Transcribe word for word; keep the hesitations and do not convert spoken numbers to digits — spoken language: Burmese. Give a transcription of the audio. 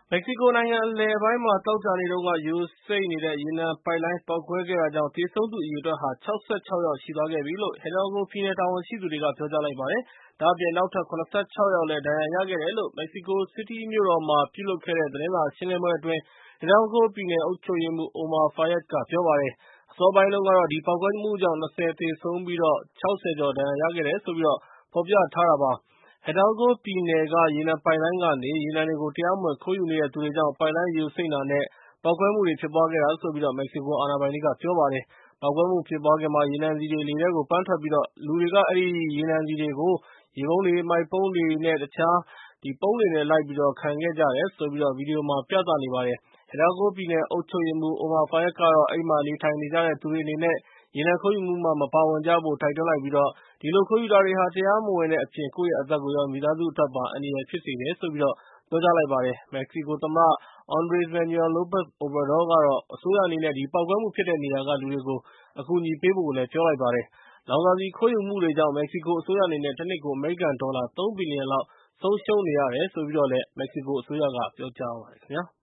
မက္ကဆီကိုနိုင်ငံအလယ်ပိုင်းမှာ သောကြာနေ့တုန်းက ယိုစိမ့်နေတဲ့ ရေနံပိုက်လိုင်း ပေါက်ကွဲခဲ့တာကြောင့် သေဆုံးသူအရေအတွက်ဟာ ၆၆ ယောက်ရှိသွားခဲ့ပြီလို့ Hidalgo ပြည်နယ်တာဝန်ရှိသူတွေက ပြောကြားလိုက်ပါတယ်။ ဒါ့အပြင် နောက်ထပ် ၇၆ ယောက်လည်း ဒဏ်ရာရခဲ့တယ်လို့ Mexico City မြို့တော်မှာ ပြုလုပ်ခဲ့တဲ့ သတင်းစာရှင်းလင်းပွဲအတွင်း Hidalgo ပြည်နယ်အုပ်ချုပ်ရေးမှူး Omar Fayad က ပြောပါတယ်။ အစောပိုင်းတုန်းကတော့ ဒီပေါက်ကွဲမှုကြောင့် ၂၀ သေဆုံးပြီး ၆၀ ကျော် ဒဏ်ရာရခဲ့တယ်လို့ ဖော်ပြထားတာပါ။ Hidalgo ပြည်နယ်က ရေနံပိုက်လိုင်းကနေ ရေနံတွေကို တရားမဝင် ခိုးယူနေတဲ့သူတွေကြောင့် ပိုက်လိုင်းယိုစိမ့်တာနဲ့ ပေါက်ကွဲမှုတွေ ဖြစ်ပွားခဲ့တာလို့ မက္ကဆီကို အာဏာပိုင်တွေက ပြောပါတယ်။ ပေါက်ကွဲမှုဖြစ်ပွားခင်မှာ ရေနံဆီတွေ လေထဲကို ပန်းထွက်ပြီး လူတွေက အဲဒီရေနံဆီတွေကို ရေပုံးတွေ၊ မှိုက်ပုံးတွေနဲ့ တခြားပုံးတွေနဲ့ လိုက်ပြီး ခံခဲ့ကြရတယ်လို့ ဗီဒီယိုမှာ ပြသနေပါတယ်။ Hidalgo ပြည်နယ်အုပ်ချုပ်ရေးမှူး Omar Fayad ကတော့ အဲဒီမှာ နေထိုင်နေကြတဲ့သူတွေအနေနဲ့ ရေနံခိုးယူမှုမှာ မပါဝင်ကြဖို့ တိုက်တွန်းလိုက်ပြီး ဒီလိုခိုးယူတာတွေဟာ တရားမဝင်တဲ့အပြင် ကိုယ့်ရဲ့အသက်ကိုရော မိသားစုအတွက်ပါ အန္တရာယ်ဖြစ်စေတယ်လို့ ပြောကြားလိုက်ပါတယ်။ မက္ကဆီကိုသမ္မတ Andres Manuel Lopez Obrador ကတော့ အစိုးရအနေနဲ့ ဒီပေါက်ကွဲမှုဖြစ်တဲ့နေရာက လူတွေကို အကူအညီပေးဖို့ ပြောလိုက်ပါတယ်။ လောင်စာဆီခိုးယူမှုတွေကြောင့် မက္ကဆီကိုအစိုးရအနေနဲ့ တနှစ်ကို အမေရိကန်ဒေါ်လာ ၃ ဘီလီယံလောက် ဆုံးရှုံးနေရတယ်လို့ မက္ကဆီကိုအစိုးရက ပြောကြားပါတယ်ခင်ဗျာ။